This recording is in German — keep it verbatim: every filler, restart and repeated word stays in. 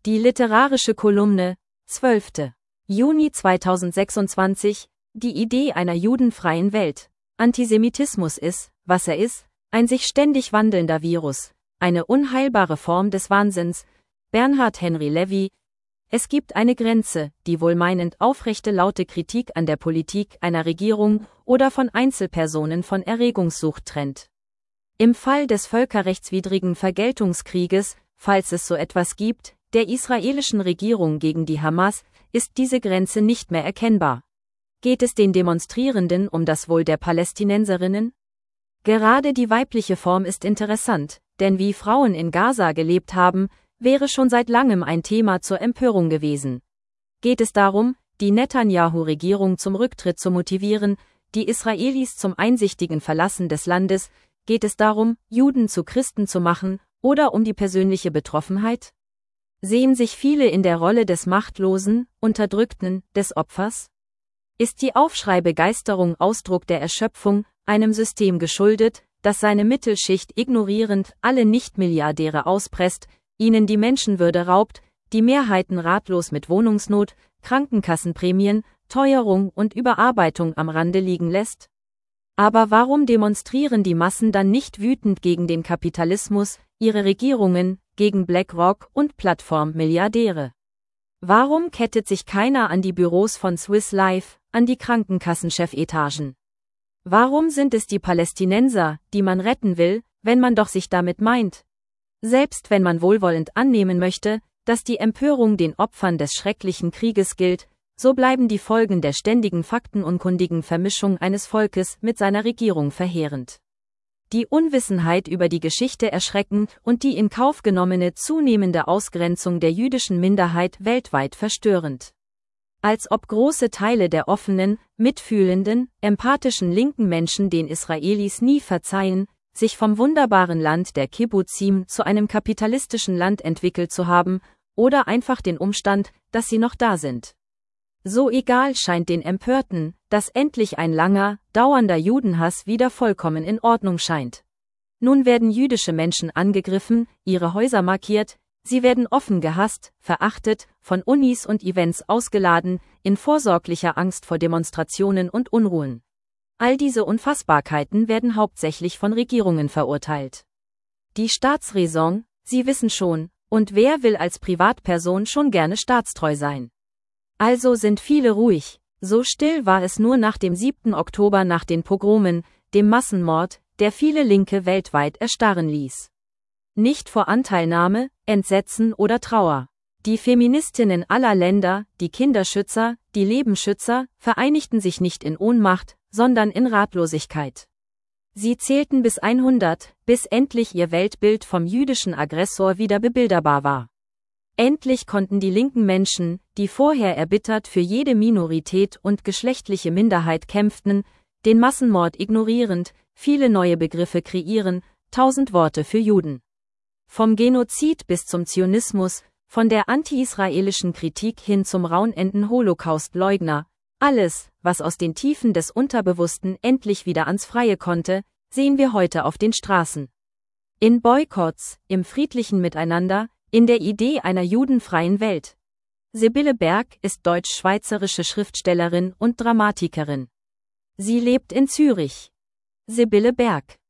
Die literarische Kolumne, zwölfter Juni zweitausendsechsundzwanzig, die Idee einer judenfreien Welt. Antisemitismus ist, was er ist, ein sich ständig wandelnder Virus, eine unheilbare Form des Wahnsinns. Bernhard Henry Levy. Es gibt eine Grenze, die wohlmeinend aufrechte laute Kritik an der Politik einer Regierung oder von Einzelpersonen von Erregungssucht trennt. Im Fall des völkerrechtswidrigen Vergeltungskrieges, falls es so etwas gibt, der israelischen Regierung gegen die Hamas, ist diese Grenze nicht mehr erkennbar. Geht es den Demonstrierenden um das Wohl der Palästinenserinnen? Gerade die weibliche Form ist interessant, denn wie Frauen in Gaza gelebt haben, wäre schon seit langem ein Thema zur Empörung gewesen. Geht es darum, die Netanyahu-Regierung zum Rücktritt zu motivieren, die Israelis zum einsichtigen Verlassen des Landes, geht es darum, Juden zu Christen zu machen, oder um die persönliche Betroffenheit? Sehen sich viele in der Rolle des Machtlosen, Unterdrückten, des Opfers? Ist die Aufschreibegeisterung Ausdruck der Erschöpfung, einem System geschuldet, das seine Mittelschicht ignorierend alle Nichtmilliardäre auspresst, ihnen die Menschenwürde raubt, die Mehrheiten ratlos mit Wohnungsnot, Krankenkassenprämien, Teuerung und Überarbeitung am Rande liegen lässt? Aber warum demonstrieren die Massen dann nicht wütend gegen den Kapitalismus, ihre Regierungen, gegen BlackRock und Plattform-Milliardäre? Warum kettet sich keiner an die Büros von Swiss Life, an die Krankenkassenchefetagen? Warum sind es die Palästinenser, die man retten will, wenn man doch sich damit meint? Selbst wenn man wohlwollend annehmen möchte, dass die Empörung den Opfern des schrecklichen Krieges gilt, so bleiben die Folgen der ständigen faktenunkundigen Vermischung eines Volkes mit seiner Regierung verheerend. Die Unwissenheit über die Geschichte erschreckend und die in Kauf genommene zunehmende Ausgrenzung der jüdischen Minderheit weltweit verstörend. Als ob große Teile der offenen, mitfühlenden, empathischen linken Menschen den Israelis nie verzeihen, sich vom wunderbaren Land der Kibbutzim zu einem kapitalistischen Land entwickelt zu haben, oder einfach den Umstand, dass sie noch da sind. So egal scheint den Empörten, dass endlich ein langer, dauernder Judenhass wieder vollkommen in Ordnung scheint. Nun werden jüdische Menschen angegriffen, ihre Häuser markiert, sie werden offen gehasst, verachtet, von Unis und Events ausgeladen, in vorsorglicher Angst vor Demonstrationen und Unruhen. All diese Unfassbarkeiten werden hauptsächlich von Regierungen verurteilt. Die Staatsräson, Sie wissen schon, und wer will als Privatperson schon gerne staatstreu sein? Also sind viele ruhig, so still war es nur nach dem siebten Oktober nach den Pogromen, dem Massenmord, der viele Linke weltweit erstarren ließ. Nicht vor Anteilnahme, Entsetzen oder Trauer. Die Feministinnen aller Länder, die Kinderschützer, die Lebensschützer, vereinigten sich nicht in Ohnmacht, sondern in Ratlosigkeit. Sie zählten bis hundert, bis endlich ihr Weltbild vom jüdischen Aggressor wieder bebilderbar war. Endlich konnten die linken Menschen, die vorher erbittert für jede Minorität und geschlechtliche Minderheit kämpften, den Massenmord ignorierend, viele neue Begriffe kreieren, tausend Worte für Juden. Vom Genozid bis zum Zionismus, von der anti-israelischen Kritik hin zum raunenden Holocaust-Leugner, alles, was aus den Tiefen des Unterbewussten endlich wieder ans Freie konnte, sehen wir heute auf den Straßen. In Boykotts, im friedlichen Miteinander, in der Idee einer judenfreien Welt. Sibylle Berg ist deutsch-schweizerische Schriftstellerin und Dramatikerin. Sie lebt in Zürich. Sibylle Berg